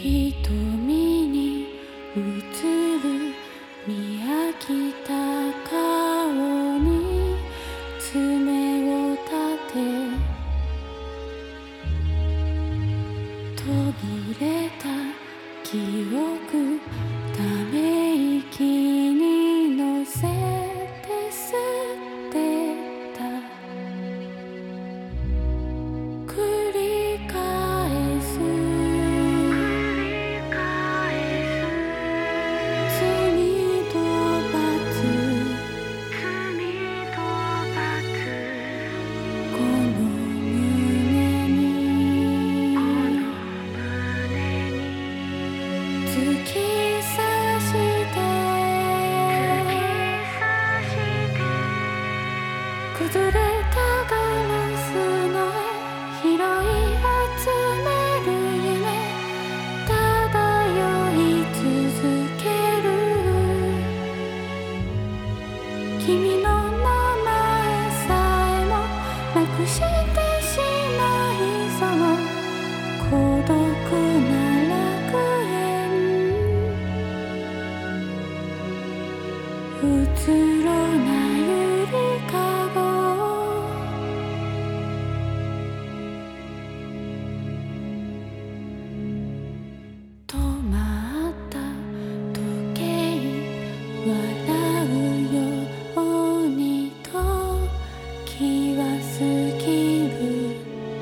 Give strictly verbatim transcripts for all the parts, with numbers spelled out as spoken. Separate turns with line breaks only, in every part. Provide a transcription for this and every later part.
瞳に映る見飽きた顔に爪を立て途切れた記憶ため息に乗せて捨てた繰り返す罪と罰この胸に突き刺して崩れたガラスの拾い集める夢漂い続ける君の名前さえもなくしてしまいそう孤独な楽園うつろなゆりかご止まった時計笑うように時は過ぎる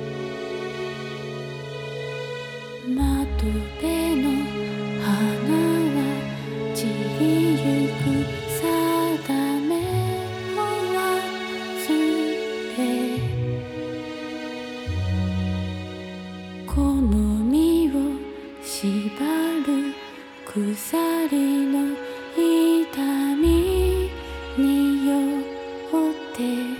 窓辺の花は散りゆく定めを忘れこの身を縛る鎖の痛みに酔って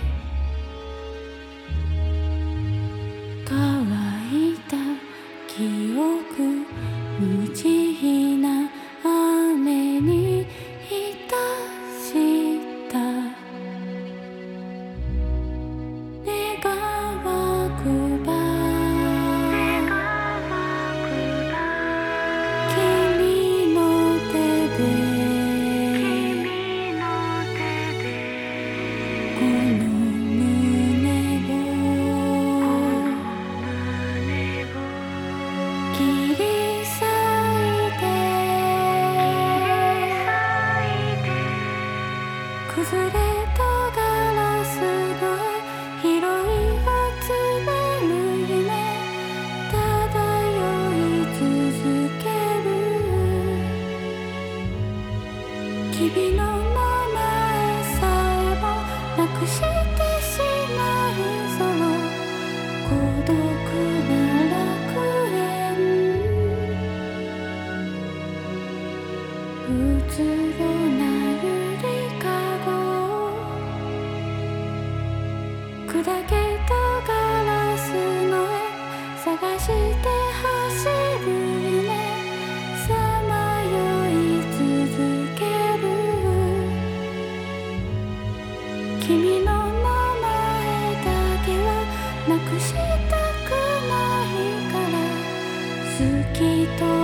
乾いた記憶無慈悲な雨に浸した願わくば君の手でこの胸を切り裂いて崩れたガラスの拾い集める夢漂い続ける君の名前さえもなくしてしまいそう孤独な楽園うつろなゆりかご砕けたガラスの絵探して走る夢さまよい続ける君の名前だけはなくしたくないから好きと